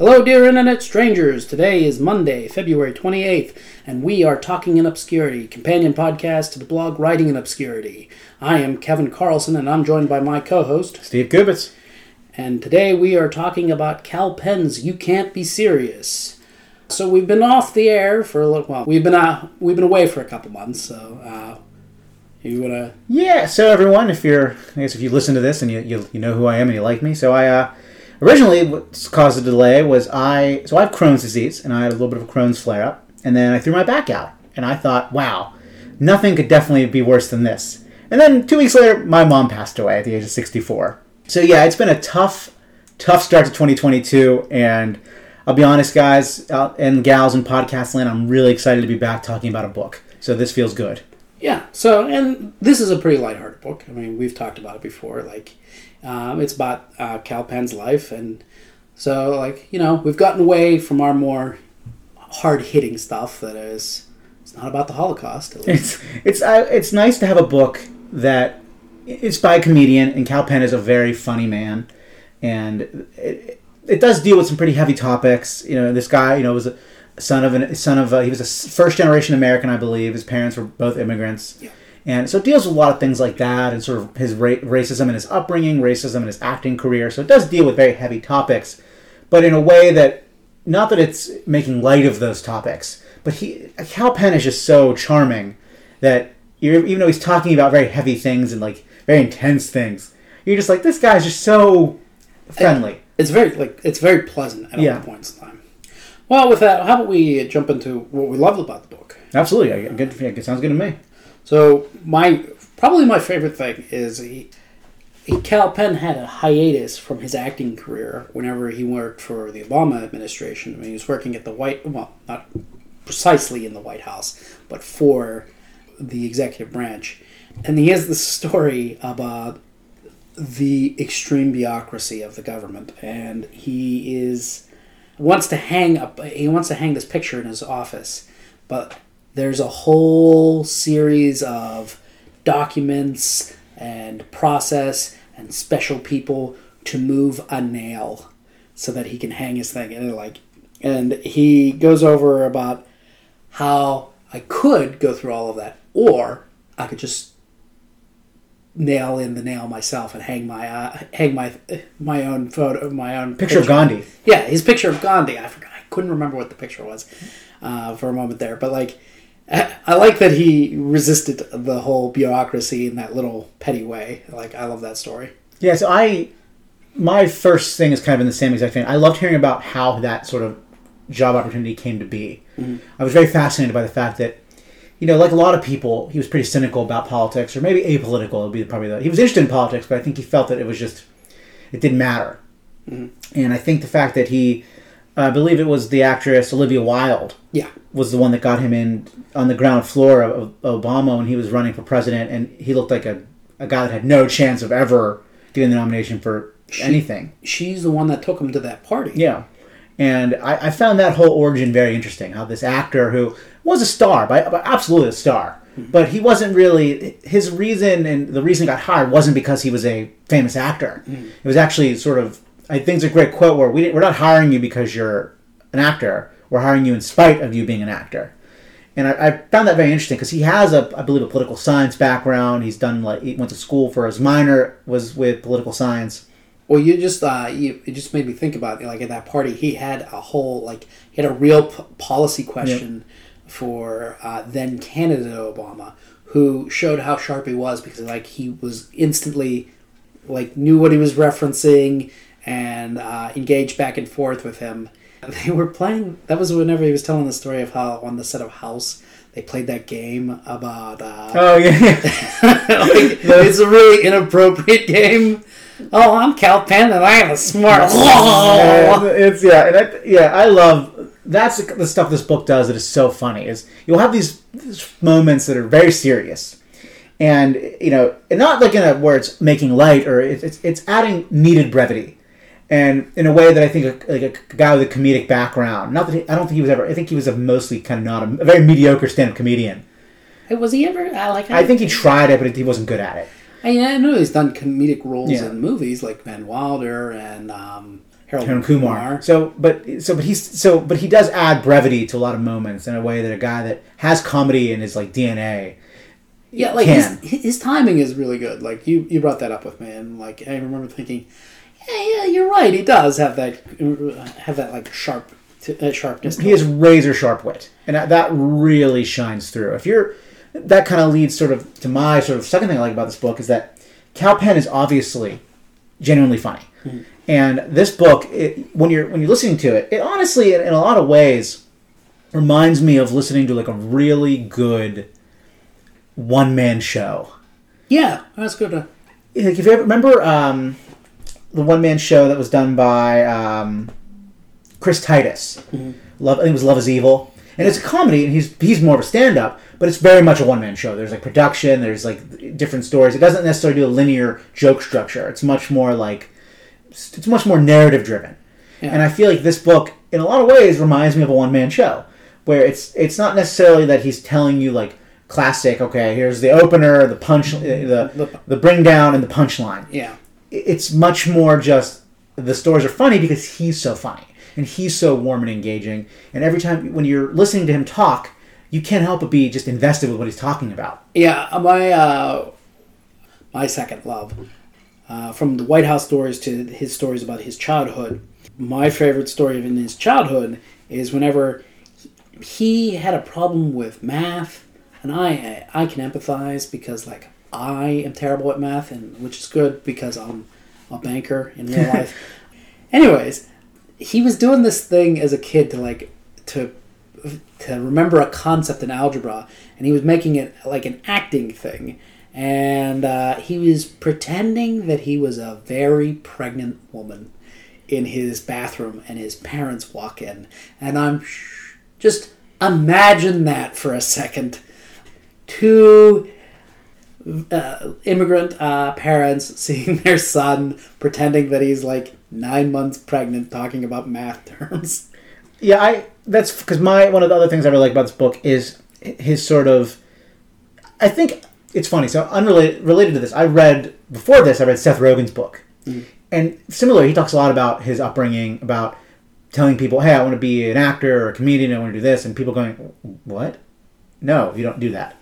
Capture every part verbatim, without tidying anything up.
Hello, dear Internet strangers. Today is Monday, February twenty-eighth, and we are Talking in Obscurity, companion podcast to the blog Writing in Obscurity. I am Kevin Carlson, and I'm joined by my co-host, Steve Kubitz. And today we are talking about Kal Penn's You Can't Be Serious. So we've been off the air for a little while. We've been uh, we've been away for a couple months, so uh, you wanna? Yeah. So everyone, if you're, I guess if you listen to this and you you, you know who I am and you like me, so I. Uh, Originally, what caused the delay was I, so I have Crohn's disease, and I had a little bit of a Crohn's flare-up, and then I threw my back out, and I thought, wow, nothing could definitely be worse than this. And then two weeks later, my mom passed away at the age of sixty-four. So yeah, it's been a tough, tough start to twenty twenty-two, and I'll be honest, guys, out and gals in podcast land, I'm really excited to be back talking about a book. So this feels good. Yeah, so, and this is a pretty lighthearted book. I mean, we've talked about it before, like, Um, it's about uh, Kal Penn's life, and so, like, you know, we've gotten away from our more hard-hitting stuff that is, it's not about the Holocaust, at least. It's, it's, uh, it's nice to have a book that, it's by a comedian, and Kal Penn is a very funny man, and it, it does deal with some pretty heavy topics. You know, this guy, you know, was a son of, an, son of a, he was a first-generation American, I believe. His parents were both immigrants. Yeah. And so it deals with a lot of things like that, and sort of his ra- racism in his upbringing, racism in his acting career. So it does deal with very heavy topics, but in a way that, not that it's making light of those topics, but he, Kal Penn is just so charming that you're, even though he's talking about very heavy things and like very intense things, you're just like, this guy's just so friendly. It's very like it's very pleasant at yeah. all points in time. Well, with that, how about we jump into what we love about the book? Absolutely, good. Yeah, it sounds good to me. So my probably my favorite thing is he, he Kal Penn had a hiatus from his acting career whenever he worked for the Obama administration. I mean, he was working at the White, well, not precisely in the White House, but for the executive branch. And he has this story about the extreme bureaucracy of the government, and he is wants to hang up. He wants to hang this picture in his office, but there's a whole series of documents and process and special people to move a nail so that he can hang his thing. And like, and he goes over about how I could go through all of that, or I could just nail in the nail myself and hang my uh, hang my my own photo, my own picture, picture of Gandhi. Yeah, his picture of Gandhi. I forgot. I couldn't remember what the picture was uh, for a moment there, but like. I like that he resisted the whole bureaucracy in that little petty way. Like, I love that story. Yeah, so I, my first thing is kind of in the same exact thing. I loved hearing about how that sort of job opportunity came to be. Mm-hmm. I was very fascinated by the fact that, you know, like a lot of people, he was pretty cynical about politics, or maybe apolitical would be probably the, he was interested in politics, but I think he felt that it was just, it didn't matter. Mm-hmm. And I think the fact that he, I believe it was the actress Olivia Wilde. Yeah. Was the one that got him in on the ground floor of Obama when he was running for president, and he looked like a, a guy that had no chance of ever getting the nomination for she, anything. She's the one that took him to that party. Yeah. And I, I found that whole origin very interesting, how this actor who was a star, but, but absolutely a star, mm-hmm. but he wasn't really, his reason, and the reason he got hired wasn't because he was a famous actor. Mm-hmm. It was actually sort of, I think it's a great quote where we, we're not hiring you because you're an actor. We're hiring you in spite of you being an actor. And I, I found that very interesting because he has, a, I believe, a political science background. He's done, like, he went to school for his minor was with political science. Well, you just, uh, you, it just made me think about, like, at that party, he had a whole, like, he had a real p- policy question yep. for uh, then candidate Obama, who showed how sharp he was because, like, he was instantly, like, knew what he was referencing and uh, engaged back and forth with him. They were playing, that was whenever he was telling the story of how on the set of House, they played that game about... Uh, oh, yeah. like, it's a really inappropriate game. Oh, I'm Kal Penn and I have a smart... yeah, it's, yeah, and I, yeah, I love... That's the, the stuff this book does that is so funny, is you'll have these, these moments that are very serious. And, you know, and not like in a where it's making light, or it's, it's, it's adding needed brevity. And in a way that I think a, like a guy with a comedic background, not that he, I don't think he was ever, I think he was a mostly kind of not a, a very mediocre stand-up comedian. Hey, was he ever, I like I think he tried it, but he wasn't good at it. I, I know he's done comedic roles yeah. in movies like Van Wilder and um, Harold, Harold Kumar. Kumar. So, but so, but he's so, but he does add brevity to a lot of moments in a way that a guy that has comedy in his like D N A. Yeah, like can. his, his timing is really good. Like you, you brought that up with me, and like I remember thinking, yeah, yeah, you're right. He does have that, have that like sharp, uh, sharpness. He has razor sharp wit, and that, that really shines through. If you're, that kind of leads sort of to my sort of second thing I like about this book is that Kal Penn is obviously genuinely funny. Mm-hmm. And this book, it, when you're when you're listening to it, it honestly, in, in a lot of ways, reminds me of listening to like a really good one man show. Yeah, that's good. To... Like if you ever remember um, the one man show that was done by um, Chris Titus, mm-hmm. Love, I think it was Love Is Evil, and it's a comedy, and he's he's more of a stand up, but it's very much a one man show. There's like production, there's like different stories. It doesn't necessarily do a linear joke structure. It's much more like it's much more narrative driven. Yeah. And I feel like this book, in a lot of ways, reminds me of a one-man show, where it's it's not necessarily that he's telling you like classic, okay, here's the opener, the punch, the the, the bring down, and the punchline. Yeah, it's much more just the stories are funny because he's so funny and he's so warm and engaging. And every time when you're listening to him talk, you can't help but be just invested with what he's talking about. Yeah, my uh, my second love. Uh, from the White House stories to his stories about his childhood. My favorite story in his childhood is whenever he had a problem with math, and I I can empathize because like I am terrible at math, and which is good because I'm a banker in real life. Anyways, he was doing this thing as a kid to like to to remember a concept in algebra, and he was making it like an acting thing. And uh, he was pretending that he was a very pregnant woman in his bathroom, and his parents walk in. And I'm sh- just imagine that for a second. Two uh, immigrant uh, parents seeing their son pretending that he's like nine months pregnant, talking about math terms. Yeah, I that's because my one of the other things I really like about this book is his sort of, I think. It's funny. So unrelated related to this, I read before this. I read Seth Rogen's book, mm. and similar, he talks a lot about his upbringing, about telling people, "Hey, I want to be an actor or a comedian. I want to do this," and people going, "What? No, you don't do that."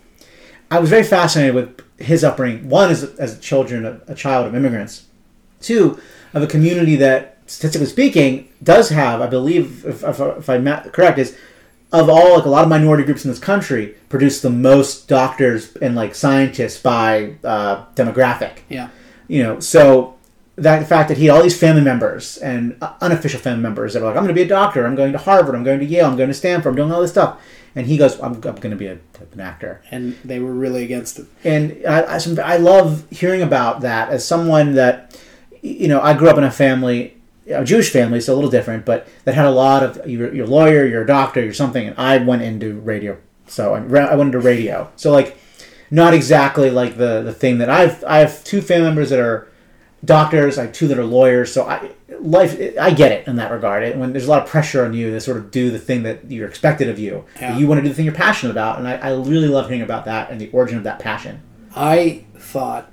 I was very fascinated with his upbringing. One, as as a children, a, a child of immigrants. Two, of a community that, statistically speaking, does have, I believe, if, if, if I'm correct, is. Of all, like a lot of minority groups in this country, produce the most doctors and like scientists by uh, demographic. Yeah, you know, so that the fact that he had all these family members and uh, unofficial family members that are like, I'm going to be a doctor, I'm going to Harvard, I'm going to Yale, I'm going to Stanford, I'm doing all this stuff, and he goes, I'm, I'm going to be a, an actor, and they were really against it. And I, I, I love hearing about that as someone that, you know, I grew up in a family. A Jewish family, so a little different, but that had a lot of, you're, you're a lawyer, you're a doctor, you're something, and I went into radio, so I, I went into radio. So, like, not exactly like the, the thing that I've, I have two family members that are doctors, I have two that are lawyers, so I, life, I get it in that regard. It, when there's a lot of pressure on you to sort of do the thing that you're expected of you, yeah. You want to do the thing you're passionate about, and I, I really love hearing about that and the origin of that passion. I thought,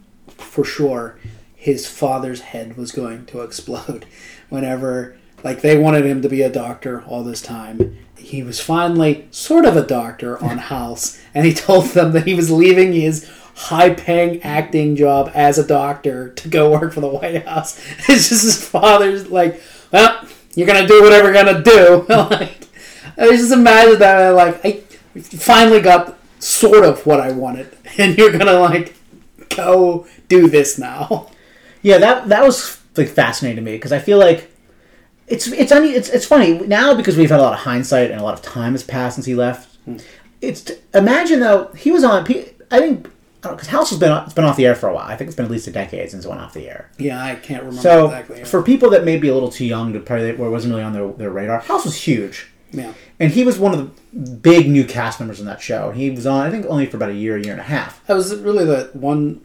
for sure, his father's head was going to explode whenever, like, they wanted him to be a doctor all this time. He was finally sort of a doctor on House, and he told them that he was leaving his high-paying acting job as a doctor to go work for the White House. It's just his father's like, well, you're going to do whatever you're going to do. Like, I just imagine that, like, I finally got sort of what I wanted, and you're going to, like, go do this now. Yeah, that that was like fascinating to me because I feel like it's it's it's it's funny now because we've had a lot of hindsight and a lot of time has passed since he left. Mm. It's imagine though he was on. I think because House has been it's been off the air for a while. I think it's been at least a decade since it went off the air. Yeah, I can't remember so, exactly. Yeah. For people that may be a little too young to probably where it wasn't really on their, their radar, House was huge. Yeah, and he was one of the big new cast members in that show. He was on I think only for about a year, a year and a half. That was really the one.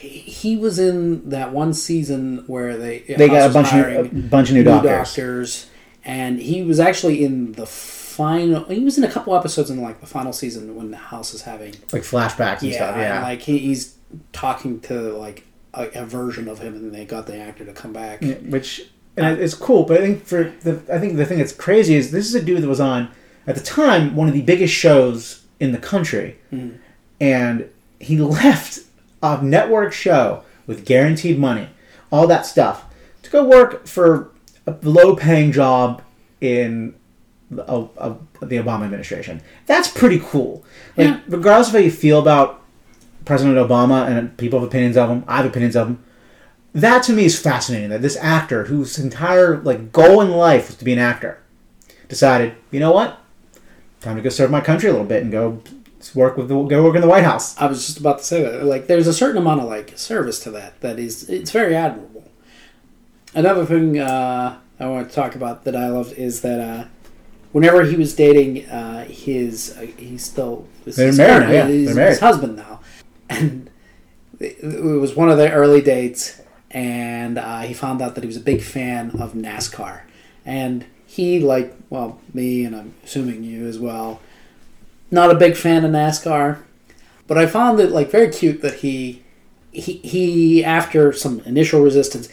He was in that one season where they they got a bunch of a bunch of new, new doctors. doctors, and he was actually in the final. He was in a couple episodes in like the final season when the House is having like flashbacks and yeah, stuff. Yeah, and like he, he's talking to like a, a version of him, and they got the actor to come back. Yeah, which and uh, it's cool. But I think for the I think the thing that's crazy is this is a dude that was on at the time one of the biggest shows in the country, mm. and he left a network show with guaranteed money, all that stuff, to go work for a low-paying job in a, a, the Obama administration. That's pretty cool. Like, yeah. Regardless of how you feel about President Obama, and people have opinions of him, I have opinions of him, that to me is fascinating, that this actor, whose entire like goal in life was to be an actor, decided, you know what? Time to go serve my country a little bit and go work with the, go work in the White House. I was just about to say that. Like, there's a certain amount of like service to that that is, it's very admirable. Another thing uh, I want to talk about that I loved is that uh, whenever he was dating uh, his, uh, he's still they're his married, current, yeah, his, they're married. his husband now, and it, it was one of their early dates, and uh, he found out that he was a big fan of NASCAR, and he, like, well, me, and I'm assuming you as well, not a big fan of NASCAR, but I found it like very cute that he, he, he after some initial resistance,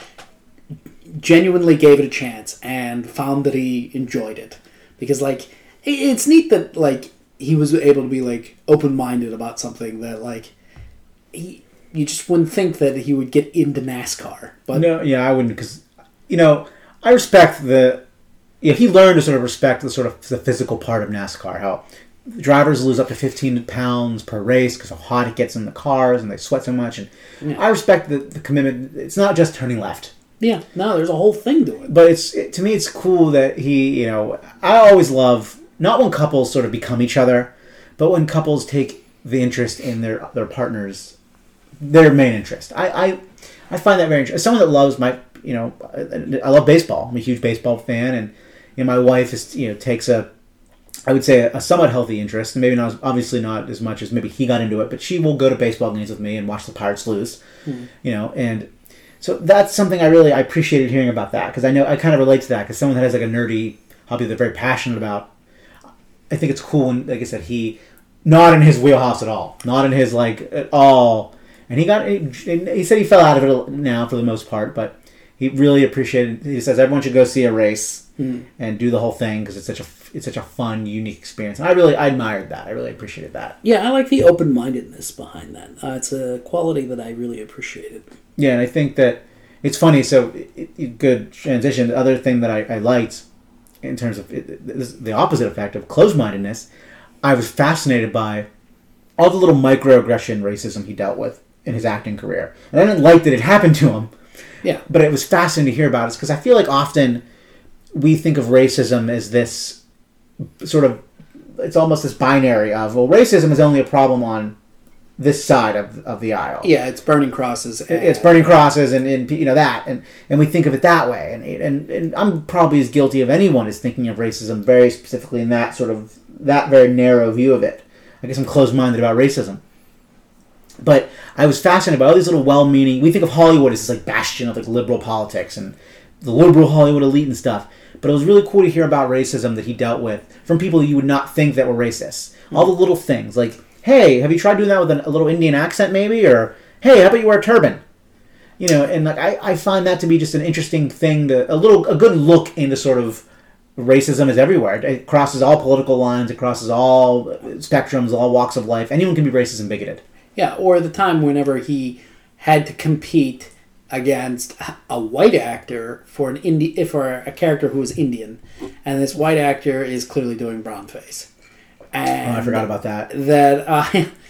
genuinely gave it a chance and found that he enjoyed it, because like it's neat that like he was able to be like open-minded about something that like he you just wouldn't think that he would get into NASCAR. But no, yeah, I wouldn't, because you know I respect the yeah he learned to sort of respect the sort of the physical part of NASCAR, how drivers lose up to fifteen pounds per race because of how hot it gets in the cars and they sweat so much, and yeah. I respect the, the commitment. It's not just turning left. Yeah, no, there's a whole thing to it. But it's it, to me, it's cool that he, you know, I always love, not when couples sort of become each other, but when couples take the interest in their their partners, their main interest. I, I, I find that very interesting. As someone that loves my, you know, I, I love baseball. I'm a huge baseball fan, and you know, my wife is, you know, takes a, I would say a, a somewhat healthy interest, and maybe not, obviously not as much as maybe he got into it, but she will go to baseball games with me and watch the Pirates lose, mm. you know, and. So that's something I really I appreciated hearing about that, because I know I kind of relate to that, because someone that has like a nerdy hobby that they're very passionate about, I think it's cool. And like I said, he not in his wheelhouse at all, not in his like at all, and he got he said he fell out of it now for the most part, but he really appreciated. He says everyone should go see a race mm. and do the whole thing, because it's such a it's such a fun, unique experience, and I really I admired that. I really appreciated that. Yeah, I like the open-mindedness behind that. Uh, it's a quality that I really appreciated. Yeah, and I think that it's funny, so it, it, good transition. The other thing that I, I liked in terms of it, this, the opposite effect of closed-mindedness, I was fascinated by all the little microaggression racism he dealt with in his acting career. And I didn't like that it happened to him. Yeah. But it was fascinating to hear about it, because I feel like often we think of racism as this sort of, it's almost this binary of, well, racism is only a problem on this side of of the aisle. Yeah, it's burning crosses. And it's burning crosses and, and you know that, and, and we think of it that way. And, and and I'm probably as guilty of anyone as thinking of racism very specifically in that sort of that very narrow view of it. I guess I'm closed-minded about racism. But I was fascinated by all these little well-meaning. We think of Hollywood as this like bastion of like liberal politics and the liberal Hollywood elite and stuff. But it was really cool to hear about racism that he dealt with from people you would not think that were racist. Mm-hmm. All the little things like, hey, have you tried doing that with a little Indian accent maybe? Or, hey, how about you wear a turban? You know, and like I, I find that to be just an interesting thing, to, a little, a good look into sort of racism is everywhere. It crosses all political lines, it crosses all spectrums, all walks of life. Anyone can be racist and bigoted. Yeah, or the time whenever he had to compete against a white actor for an Indi- for a character who was Indian, and this white actor is clearly doing brownface. And oh, I forgot about that. That uh,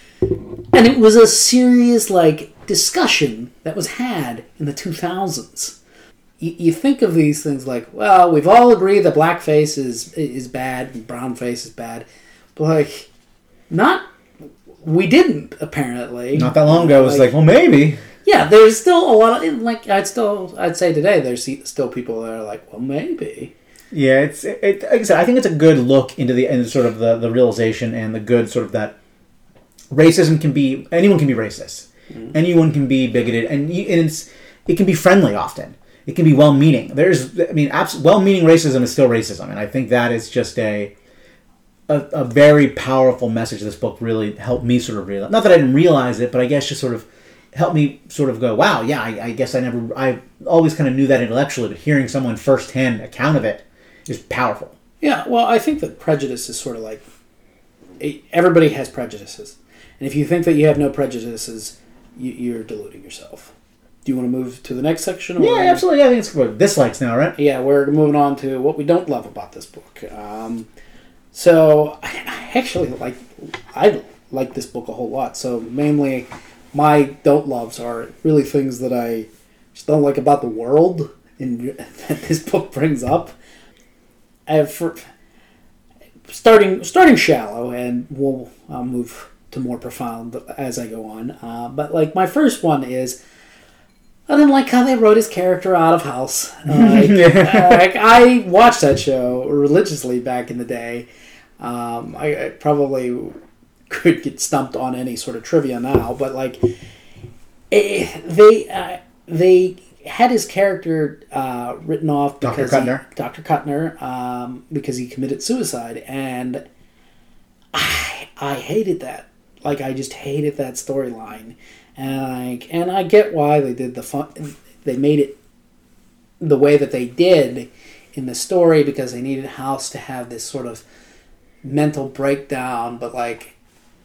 and it was a serious like discussion that was had in the two thousands. You, you think of these things like, well, we've all agreed that blackface is is bad and brownface is bad, but like, not we didn't apparently. Not that long ago, it was like, like, well, maybe. Yeah, there's still a lot of like I'd still I'd say today there's still people that are like, well, maybe. Yeah, it's it, it, like I said, I think it's a good look into the and sort of the, the realization and the good sort of that racism can be, anyone can be racist, mm-hmm. anyone can be bigoted, and, you, and it's it can be friendly often. It can be well-meaning. There's, I mean, abs- well-meaning racism is still racism, and I think that is just a, a a very powerful message. This book really helped me sort of realize. Not that I didn't realize it, but I guess just sort of helped me sort of go, wow, yeah, I, I guess I never, I always kind of knew that intellectually, but hearing someone firsthand account of it is powerful. Yeah, well, I think that prejudice is sort of like, everybody has prejudices. And if you think that you have no prejudices, you, you're deluding yourself. Do you want to move to the next section? Or yeah, absolutely. I think it's good. Dislikes now, right? Yeah, we're moving on to what we don't love about this book. Um, so, I actually like, I like this book a whole lot. So, mainly, my don't loves are really things that I just don't like about the world and that this book brings up. I have for, starting starting shallow, and we'll I'll move to more profound as I go on. Uh, but like my first one is, I didn't like how they wrote his character out of House. Like, uh, like I watched that show religiously back in the day. Um, I, I probably could get stumped on any sort of trivia now, but like it, they uh, they had his character uh, written off because Doctor Kuttner. He, Doctor Kuttner um, because he committed suicide, and I I hated that. Like I just hated that storyline. And I, and I get why they did the fun. They made it the way that they did in the story because they needed House to have this sort of mental breakdown. But like,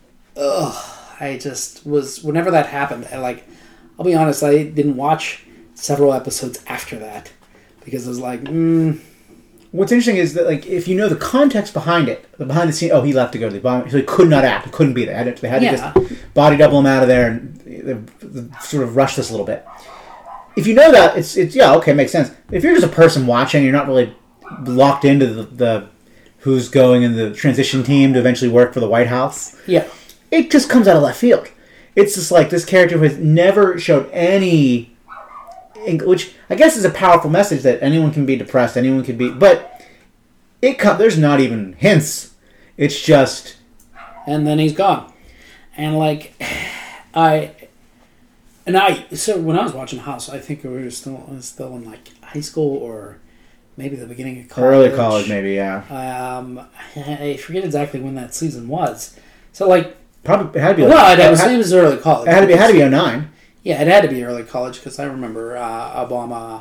ugh, I just was whenever that happened. I like, I'll be honest, I didn't watch several episodes after that because I was like, mm. What's interesting is that, like, if you know the context behind it, the behind the scene, oh, he left to go to the bomb, so he could not act, he couldn't be there. They had to, they had Yeah. to just body double him out of there and they, they sort of rush this a little bit. If you know that, it's it's yeah, okay, makes sense. If you're just a person watching, you're not really locked into the, the who's going in the transition team to eventually work for the White House. Yeah, it just comes out of left field. It's just like this character who has never showed any. Which I guess is a powerful message that anyone can be depressed, anyone can be, but it come, there's not even hints. It's just, and then he's gone, and like I, and I. So when I was watching House, I think we were still still in like high school or maybe the beginning of college, early college, maybe, yeah. Um, I forget exactly when that season was. So like, probably it had to be. Like, well, it, it, was, had, it was early college. It had to be. It had to be oh nine. Yeah, it had to be early college because I remember uh, Obama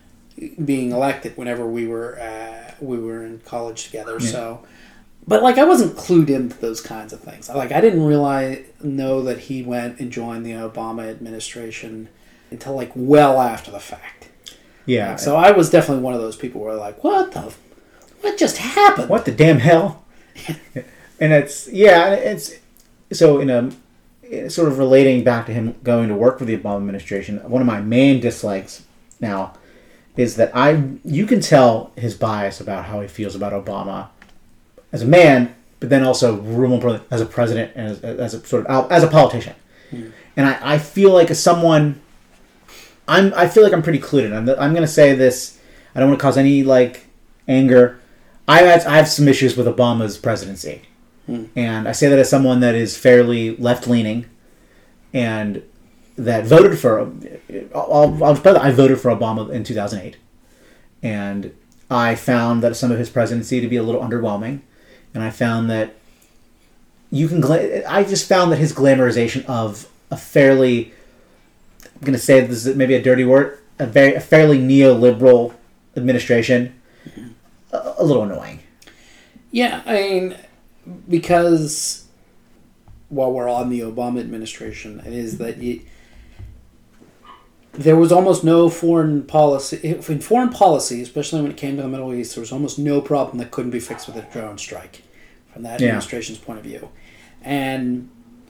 being elected whenever we were uh, we were in college together. Yeah. So, but like I wasn't clued into those kinds of things. Like I didn't realize know that he went and joined the Obama administration until like well after the fact. Yeah. Like, so I was definitely one of those people where like, what the, what just happened? What the damn hell? And it's yeah, it's so in a. Sort of relating back to him going to work for the Obama administration, one of my main dislikes now is that I you can tell his bias about how he feels about Obama as a man, but then also as a president and as, as a sort of as a politician. Mm. And I, I feel like as someone, I'm I feel like I'm pretty clued in. I'm I'm going to say this. I don't want to cause any like anger. I have, I have some issues with Obama's presidency. Hmm. And I say that as someone that is fairly left-leaning and that voted for... I'll, I'll put that I voted for Obama in two thousand eight. And I found that some of his presidency to be a little underwhelming. And I found that you can... Gla- I just found that his glamorization of a fairly... I'm going to say this is maybe a dirty word. A, very, a fairly neoliberal administration. Mm-hmm. A, a little annoying. Yeah, I mean... Because while we're on the Obama administration, it is that you, there was almost no foreign policy. In foreign policy, especially when it came to the Middle East, there was almost no problem that couldn't be fixed with a drone strike from that yeah. administration's point of view. And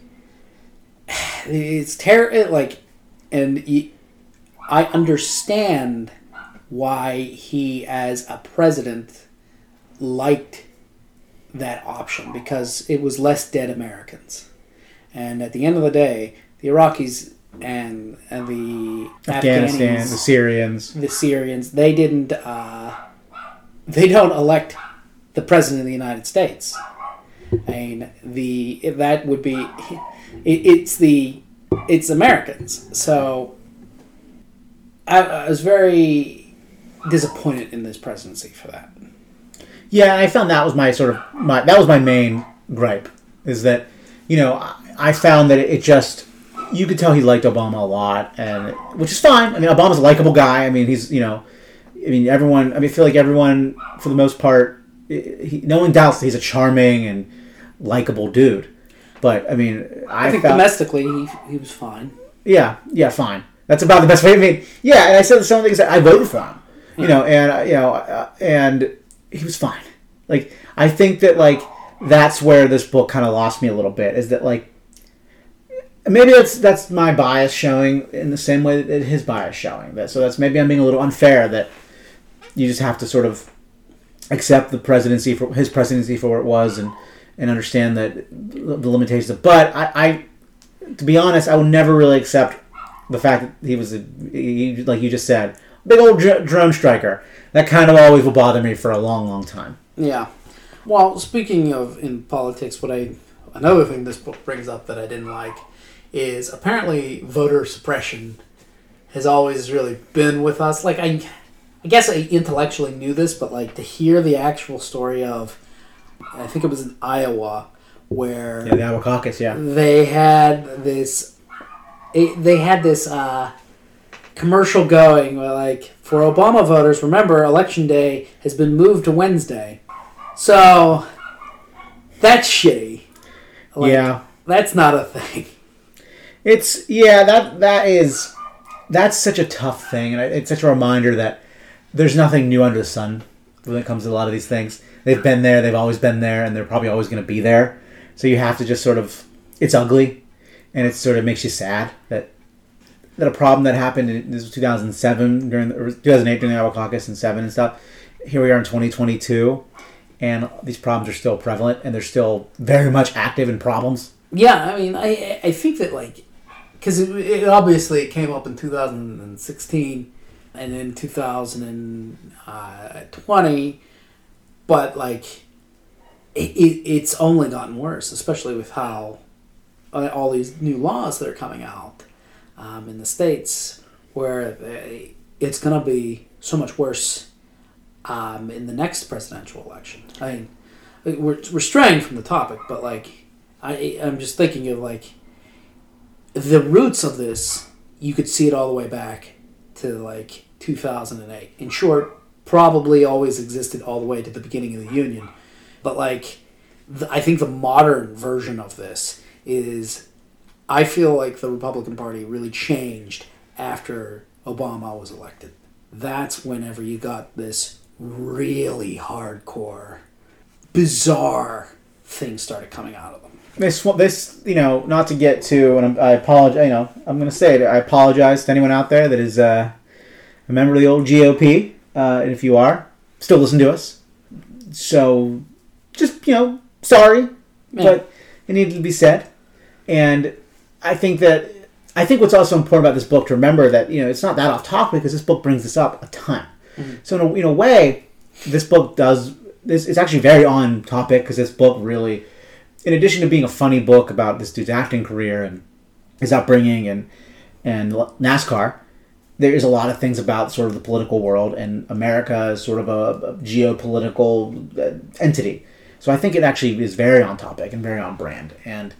it's terrible. Like, and he, I understand why he, as a president, liked that option because it was less dead Americans, and at the end of the day, the Iraqis and and the Afghanistan, Afghanis, the Syrians, the Syrians, they didn't, uh, they don't elect the president of the United States. I mean, the that would be, it, it's the it's Americans. So I, I was very disappointed in this presidency for that. Yeah, I found that was my sort of my that was my main gripe is that, you know, I, I found that it just you could tell he liked Obama a lot, and which is fine. I mean, Obama's a likable guy. I mean, he's, you know, I mean, everyone, I mean, I feel like everyone, for the most part, he, no one doubts that he's a charming and likable dude. But, I mean, I, I think felt, domestically he, he was fine. Yeah, yeah, fine. That's about the best way. I mean, yeah, and I said some things that I voted for him, you know, and, uh, you know, uh, and he was fine. Like, I think that, like, that's where this book kind of lost me a little bit, is that, like, maybe that's that's my bias showing in the same way that his bias showing. That So that's maybe I'm being a little unfair, that you just have to sort of accept the presidency, for his presidency for what it was, and, and understand that the limitations of, but I, I, to be honest, I would never really accept the fact that he was, a, he, like you just said, big old dr- drone striker. That kind of always will bother me for a long, long time. Yeah. Well, speaking of in politics, what I another thing this book brings up that I didn't like is apparently voter suppression has always really been with us. Like, I, I guess I intellectually knew this, but like to hear the actual story of, I think it was in Iowa, where yeah, the Iowa caucus, yeah, they had this, they had this uh, commercial going where, like, for Obama voters, remember election day has been moved to Wednesday, so that's shitty. Like, yeah, that's not a thing. It's yeah that that is that's such a tough thing, and it's such a reminder that there's nothing new under the sun when it comes to a lot of these things. They've been there, they've always been there, and they're probably always going to be there. So you have to just sort of, it's ugly, and it sort of makes you sad that that a problem that happened in this was two thousand seven during the, or two thousand eight during the Iowa caucus and seven and stuff. Here we are in twenty twenty-two, and these problems are still prevalent, and they're still very much active in problems. Yeah, I mean, I I think that, like, because it, it obviously it came up in two thousand sixteen and then two thousand twenty, but like it, it it's only gotten worse, especially with how uh, all these new laws that are coming out um, in the states, where they, it's going to be so much worse um, in the next presidential election. I mean, we're we're straying from the topic, but like I I'm just thinking of like the roots of this. You could see it all the way back to like two thousand eight. In short, probably always existed all the way to the beginning of the Union. But like, the, I think the modern version of this is, I feel like the Republican Party really changed after Obama was elected. That's whenever you got this really hardcore, bizarre thing started coming out of them. This, this, you know, not to get to, and I apologize, you know, I'm going to say it, I apologize to anyone out there that is uh, a member of the old G O P, uh, and if you are, still listen to us. So, just, you know, sorry, yeah. But it needed to be said. And I think that, I think what's also important about this book to remember that, you know, it's not that off topic because this book brings this up a ton. Mm-hmm. So in a, in a way, this book does, this it's actually very on topic because this book really, in addition to being a funny book about this dude's acting career and his upbringing and and NASCAR, there is a lot of things about sort of the political world, and America as sort of a, a geopolitical entity. So I think it actually is very on topic and very on brand. And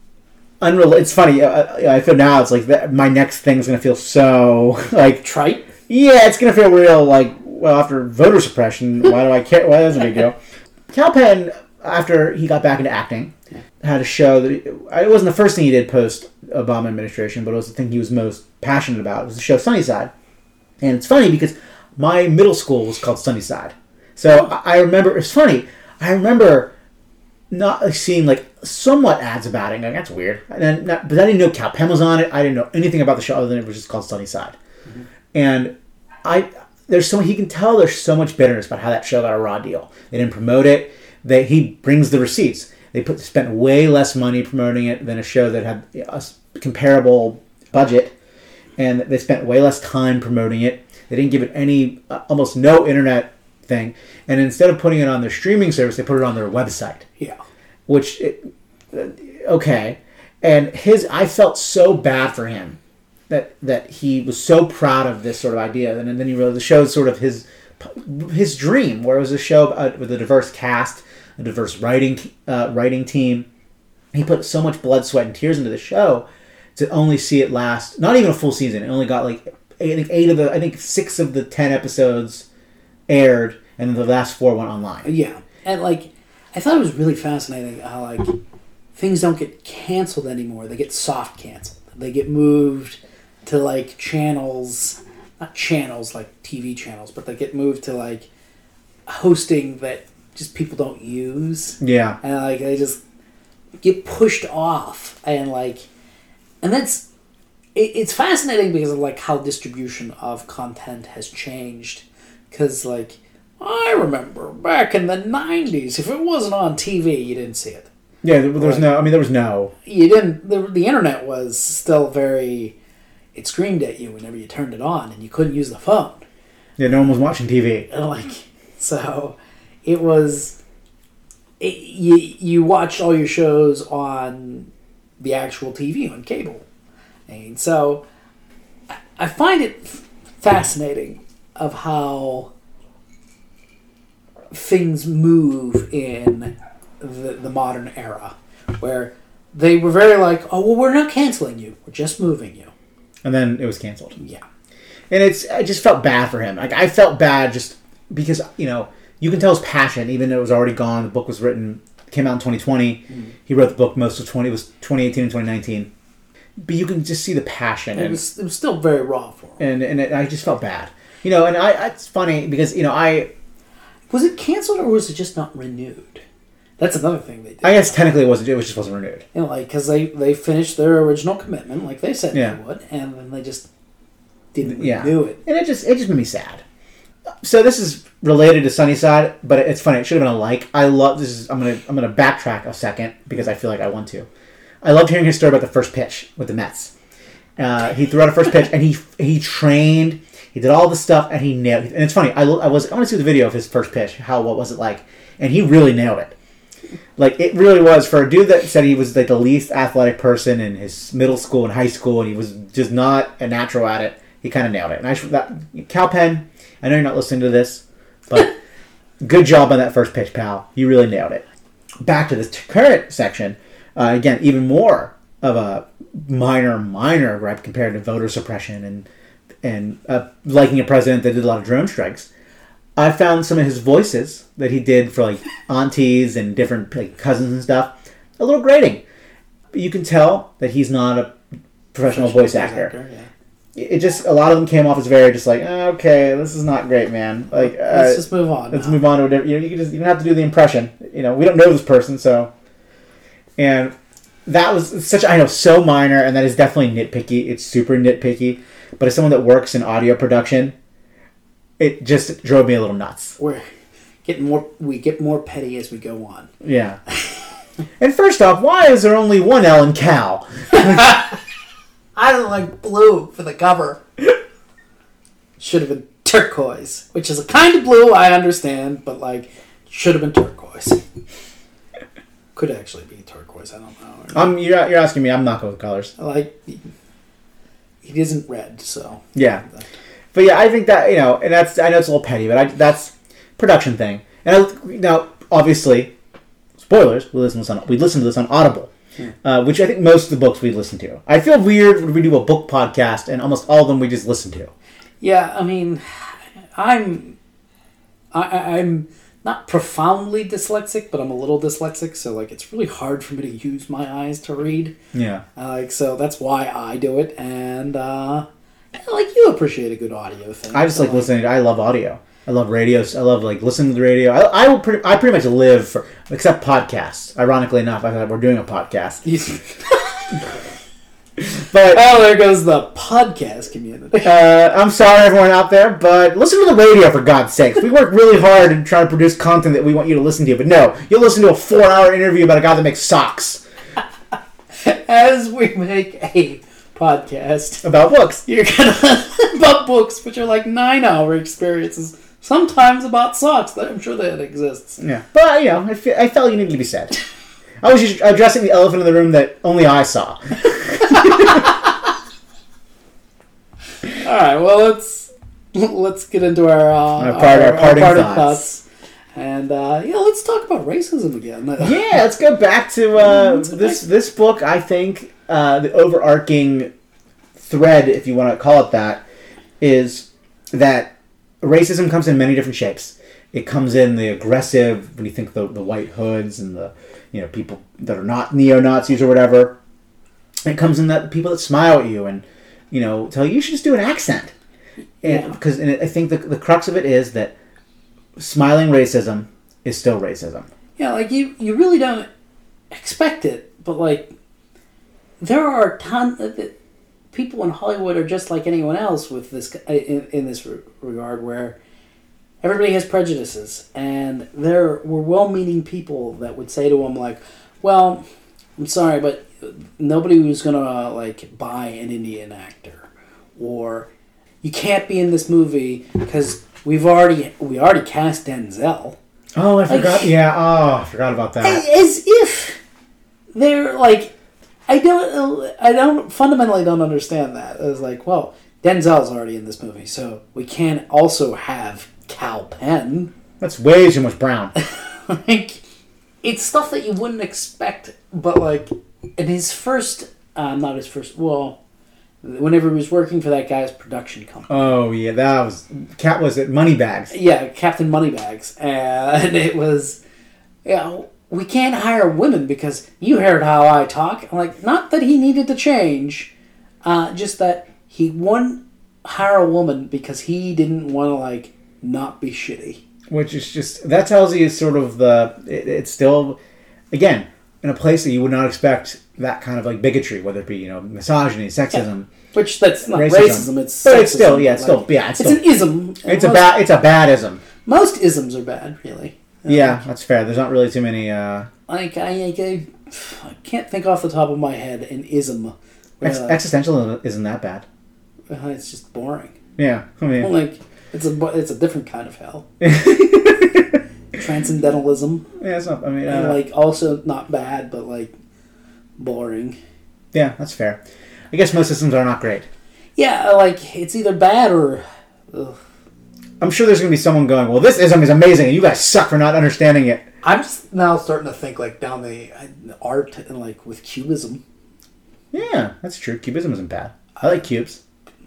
unrel- it's funny, I, I feel now it's like that, my next thing is going to feel so like trite. Yeah, it's going to feel real like, well, after voter suppression, why do I care? Why well, that's a big deal. Kal Penn, after he got back into acting, had a show that, it wasn't the first thing he did post Obama administration, but it was the thing he was most passionate about. It was the show Sunnyside. And it's funny because my middle school was called Sunnyside. So I remember, it's funny, I remember not seeing like somewhat ads about it. Like, that's weird. And not, but I didn't know Kal Penn was on it. I didn't know anything about the show other than it was just called Sunnyside. Mm-hmm. And I, there's so, he can tell there's so much bitterness about how that show got a raw deal. They didn't promote it. They, he brings the receipts. They put spent way less money promoting it than a show that had a comparable budget, and they spent way less time promoting it. They didn't give it any, uh, almost no internet thing, and instead of putting it on their streaming service, they put it on their website. Yeah, which, it, okay, and his, I felt so bad for him that that he was so proud of this sort of idea, and then he wrote the show sort of his his dream, where it was a show with a diverse cast, a diverse writing uh, writing team. He put so much blood, sweat, and tears into the show to only see it last, not even a full season. It only got like, I think eight of the, I think six of the ten episodes aired, and then the last four went online. Yeah. And, like, I thought it was really fascinating how, like, things don't get canceled anymore. They get soft canceled. They get moved to, like, channels, not channels like T V channels, but they get moved to, like, hosting that just people don't use. Yeah. And, like, they just get pushed off. And, like, and that's, it, it's fascinating because of, like, how distribution of content has changed. Because, like, I remember back in the nineties, if it wasn't on T V, you didn't see it. Yeah, there, there was like, no, I mean, there was no. You didn't, the, the internet was still very, it screamed at you whenever you turned it on, and you couldn't use the phone. Yeah, no one was watching T V. And, like, so it was, it, you, you watched all your shows on the actual T V, on cable. And so I, I find it fascinating of how things move in the, the modern era, where they were very like, oh, well, we're not canceling you. We're just moving you. And then it was canceled. Yeah. And it's, I just felt bad for him. Like, I felt bad just because, you know, you can tell his passion, even though it was already gone. The book was written, came out in twenty twenty. Mm. He wrote the book most of twenty, it was twenty eighteen and twenty nineteen. But you can just see the passion. It, and, was, it was still very raw for him. And, and it, I just felt bad. You know, and I, it's funny because, you know, I... Was it canceled or was it just not renewed? That's another thing they did. I guess technically it wasn't. It was just wasn't renewed. You know, like, because they, they finished their original commitment, like they said yeah. they would, and then they just didn't yeah. renew it. And it just it just made me sad. So this is related to Sunnyside, but it's funny. It should have been a like. I love this. Is I'm gonna I'm gonna backtrack a second because I feel like I want to. I loved hearing his story about the first pitch with the Mets. Uh, he threw out a first pitch, and he he trained. He did all the stuff, and he nailed it. And it's funny. I, I was I want to see the video of his first pitch. How what was it like? And he really nailed it. Like, it really was, for a dude that said he was like the least athletic person in his middle school and high school, and he was just not a natural at it. He kind of nailed it. And I that Kal Penn, I know you're not listening to this, but good job on that first pitch, pal. You really nailed it. Back to this current section, uh, again, even more of a minor, minor gripe compared to voter suppression and and uh, liking a president that did a lot of drone strikes. I found some of his voices that he did for, like, aunties and different, like, cousins and stuff a little grating. But you can tell that he's not a professional, professional voice actor. actor yeah. It just, a lot of them came off as very just like, oh, okay, this is not great, man. Like, let's uh, just move on. Let's now. move on to a different. You know, you can just you don't have to do the impression. You know, we don't know this person, so. And that was such, I know, so minor, and that is definitely nitpicky. It's super nitpicky. But as someone that works in audio production, it just drove me a little nuts. We're getting more. We get more petty as we go on. Yeah. And first off, why is there only one L in Cal? I don't like blue for the cover. Should have been turquoise, which is a kind of blue I understand, but like should have been turquoise. Could actually be turquoise. I don't know. Um, you're you're asking me. I'm not good with colors. Like, it isn't red, so yeah. But yeah, I think that, you know, and that's, I know it's a little petty, but I, that's production thing. And I, now, obviously, spoilers, we listen to this on, we listen to this on Audible, hmm. uh, which I think most of the books we listen to. I feel weird when we do a book podcast, and almost all of them we just listen to. Yeah, I mean, I'm, I, I'm not profoundly dyslexic, but I'm a little dyslexic, so, like, it's really hard for me to use my eyes to read. Yeah. Uh, like, so that's why I do it, and, uh... like, you appreciate a good audio thing. I just so like, like listening. To, I love audio. I love radio. I love like listening to the radio. I, I will. Pretty, I pretty much live for, except podcasts. Ironically enough, I thought we're doing a podcast. But oh, there goes the podcast community. uh, I'm sorry, everyone out there, but listen to the radio for God's sakes. We work really hard in trying to produce content that we want you to listen to. But no, you'll listen to a four-hour interview about a guy that makes socks. As we make a podcast about books. You're gonna about books, which are like nine hour experiences. Sometimes about socks. I'm sure that exists. Yeah, but you know, I, fe- I felt you needed to be said. I was just addressing the elephant in the room that only I saw. All right, well let's let's get into our uh, our, part, our, our, parting our parting thoughts. thoughts, and uh, yeah, let's talk about racism again. Yeah, let's go back to uh, this this book. I think uh, the overarching thread, if you want to call it that, is that racism comes in many different shapes. It comes in the aggressive, when you think the the white hoods and the, you know, people that are not neo-Nazis or whatever. It comes in that people that smile at you and, you know, tell you you should just do an accent. And, yeah. Because and I think the the crux of it is that smiling racism is still racism. Yeah, like you, you really don't expect it, but like there are a ton of it, people in Hollywood are just like anyone else with this in, in this regard, where everybody has prejudices, and there were well-meaning people that would say to them like, "Well, I'm sorry, but nobody was gonna like buy an Indian actor," or "You can't be in this movie because we've already we already cast Denzel." Oh, I forgot. Like, yeah, oh, I forgot about that. As if they're like, I don't, I don't fundamentally don't understand that. It's like, well, Denzel's already in this movie, so we can't also have Kal Penn. That's way too much brown. Like, it's stuff that you wouldn't expect, but like, in his first, uh, not his first, well, whenever he was working for that guy's production company. Oh yeah, that was Cat. Was it Moneybags? Yeah, Captain Moneybags, and it was, you know, we can't hire women because you heard how I talk. I'm like, not that he needed to change, uh, just that he wouldn't hire a woman because he didn't want to like not be shitty. Which is just that tells you sort of the it, it's still, again, in a place that you would not expect that kind of like bigotry, whether it be, you know, misogyny, sexism, yeah. Which that's not racism, racism it's but sexism. It's still yeah, it's like, still yeah, it's, it's still, an ism. It's most, a bad it's a bad ism. Most isms are bad, really. Yeah, like, that's fair. There's not really too many. Uh, like I, I, I can't think off the top of my head an ism. Ex- uh, existentialism isn't that bad. Uh, it's just boring. Yeah, I mean, well, like it's a it's a different kind of hell. Transcendentalism. Yeah, it's not. I mean, uh, and like also not bad, but like boring. Yeah, that's fair. I guess most systems are not great. Yeah, like it's either bad or. Ugh. I'm sure there's going to be someone going, well, this ism is amazing, and you guys suck for not understanding it. I'm just now starting to think like down the art and like with cubism. Yeah, that's true. Cubism isn't bad. I like cubes.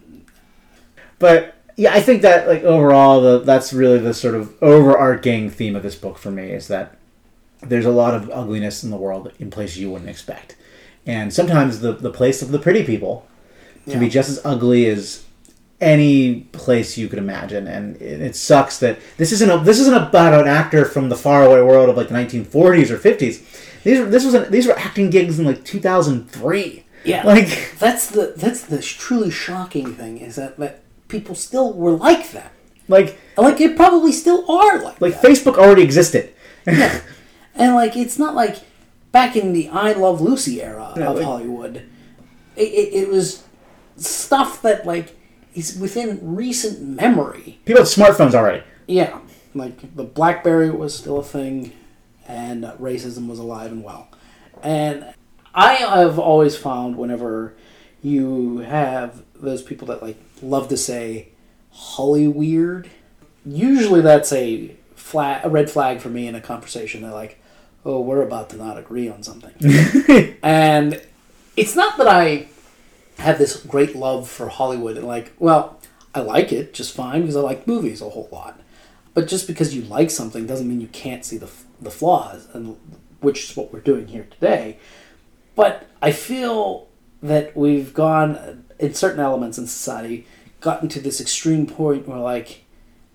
But yeah, I think that like overall, the that's really the sort of overarching theme of this book for me is that there's a lot of ugliness in the world in places you wouldn't expect. And sometimes the, the place of the pretty people can yeah. be just as ugly as any place you could imagine, and it, it sucks that this isn't a, this isn't about an actor from the faraway world of like the nineteen forties or fifties. These were this was a, these were acting gigs in like two thousand three. Yeah, like that's the that's the truly shocking thing is that, that people still were like that. Like like it probably still are like like that. Facebook already existed. Yeah, and like it's not like back in the I Love Lucy era yeah, of like, Hollywood. It, it it was stuff that like. Is within recent memory. People had smartphones already. Yeah. Like, the BlackBerry was still a thing, and uh, racism was alive and well. And I have always found whenever you have those people that, like, love to say Hollyweird, usually that's a, flag, a red flag for me in a conversation. They're like, oh, we're about to not agree on something. And it's not that I have this great love for Hollywood and like, well, I like it just fine because I like movies a whole lot. But just because you like something doesn't mean you can't see the the flaws, and which is what we're doing here today. But I feel that we've gone, in certain elements in society, gotten to this extreme point where like,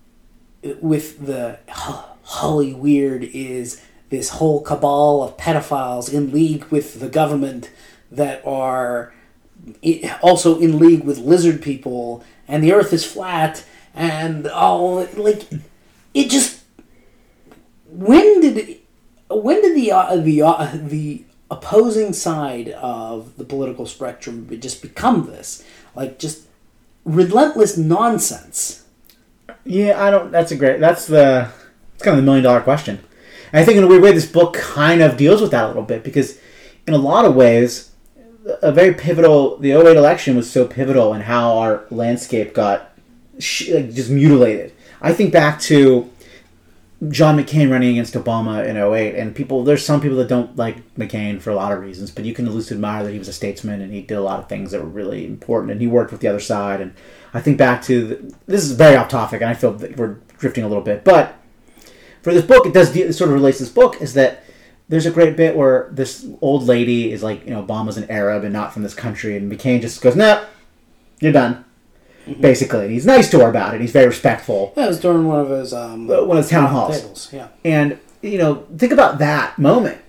with the Hollyweird is this whole cabal of pedophiles in league with the government that are also in league with lizard people, and the earth is flat, and all like it just when did it, when did the uh, the uh, the opposing side of the political spectrum just become this like just relentless nonsense? Yeah, I don't. That's a great. That's the. It's kind of the million dollar question. And I think in a weird way, this book kind of deals with that a little bit because, in a lot of ways, a very pivotal, the oh eight election was so pivotal in how our landscape got sh- like just mutilated. I think back to John McCain running against Obama in oh eight, and people, there's some people that don't like McCain for a lot of reasons, but you can at least admire that he was a statesman and he did a lot of things that were really important, and he worked with the other side. And I think back to the, this is very off topic, and I feel that we're drifting a little bit, but for this book, it does it sort of relates to this book, is that there's a great bit where this old lady is like, you know, Obama's an Arab and not from this country, and McCain just goes, "No, you're done." Mm-hmm. Basically, and he's nice to her about it. He's very respectful. Yeah, it was during one of his um, one of his town halls. Tables. Yeah, and you know, think about that moment.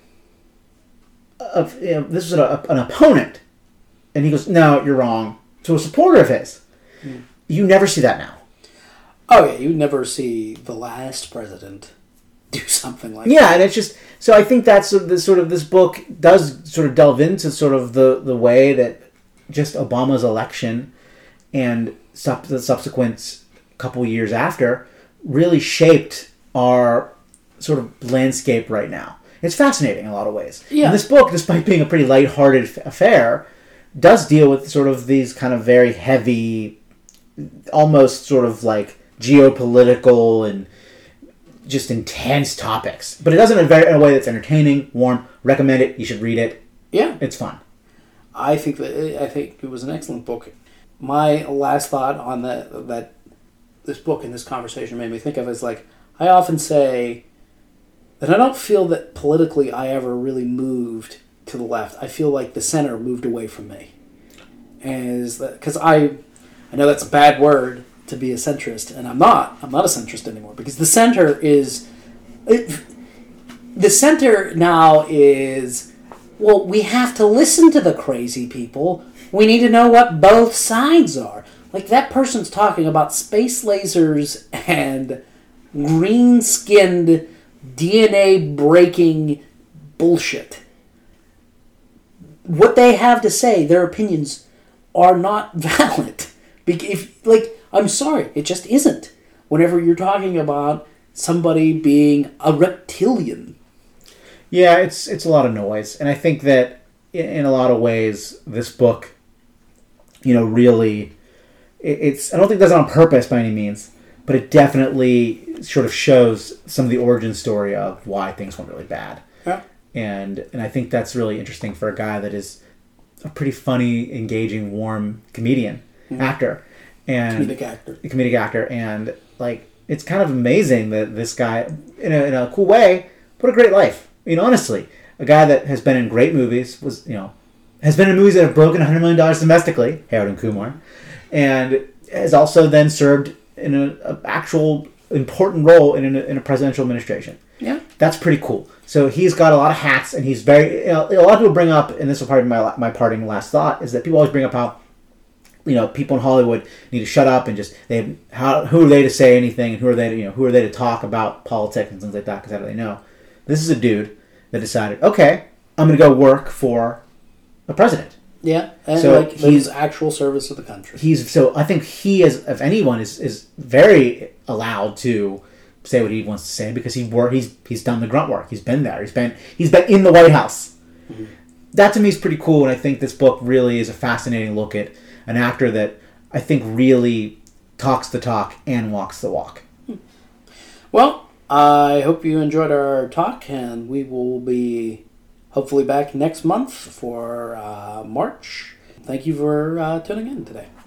Of you know, this was a, an opponent, and he goes, "No, you're wrong." To a supporter of his, mm. You never see that now. Oh yeah, you never see the last president do something like yeah, that. Yeah, and it's just so I think that's the sort of this book does sort of delve into sort of the the way that just Obama's election and sub- the subsequent couple years after really shaped our sort of landscape right now. It's fascinating in a lot of ways. Yeah. And this book, despite being a pretty lighthearted f- affair, does deal with sort of these kind of very heavy, almost sort of like geopolitical and just intense topics. But it does it in a, very, in a way that's entertaining, warm. Recommend it. You should read it. Yeah. It's fun. I think that I think it was an excellent book. My last thought on that that this book and this conversation made me think of is like, I often say that I don't feel that politically I ever really moved to the left. I feel like the center moved away from me. And is that because I I know that's a bad word to be a centrist, and I'm not. I'm not a centrist anymore because the center is it, the center now is, well, we have to listen to the crazy people. We need to know what both sides are. Like, that person's talking about space lasers and green-skinned, D N A-breaking bullshit. What they have to say, their opinions, are not valid. If, like, I'm sorry, it just isn't. Whenever you're talking about somebody being a reptilian. Yeah, it's it's a lot of noise. And I think that in a lot of ways, this book, you know, really, it's, I don't think it does it on purpose by any means, but it definitely sort of shows some of the origin story of why things went really bad. Yeah. And and I think that's really interesting for a guy that is a pretty funny, engaging, warm comedian, mm-hmm. actor. And comedic actor. A comedic actor. And, like, it's kind of amazing that this guy, in a, in a cool way, put a great life. I mean, honestly, a guy that has been in great movies, was, you know, has been in movies that have broken one hundred million dollars domestically, Harold and Kumar, and has also then served in an actual important role in a, in a presidential administration. Yeah. That's pretty cool. So he's got a lot of hats, and he's very, you know, a lot of people bring up, and this will probably be my, my parting last thought, is that people always bring up how, you know, people in Hollywood need to shut up and just, they how who are they to say anything, and who are they to, you know, who are they to talk about politics and things like that, because how do they know? This is a dude that decided, okay, I'm going to go work for a president. Yeah, and so like his actual service to the country. He's so I think he, as if anyone, is is very allowed to say what he wants to say because he work he's he's done the grunt work. He's been there. He's been he's been in the White House. Mm-hmm. That to me is pretty cool, and I think this book really is a fascinating look at an actor that I think really talks the talk and walks the walk. Well, I hope you enjoyed our talk, and we will be hopefully back next month for uh, March. Thank you for uh, tuning in today.